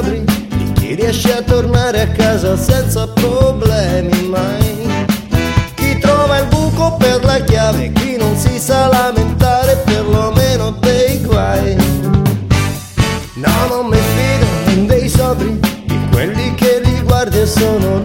sobri, di chi riesce a tornare a casa senza problemi mai. Chi trova il buco per la chiave, chi non si sa lamentare perlomeno dei guai. No, non mi fido dei sobri, di quelli che li guardi e sono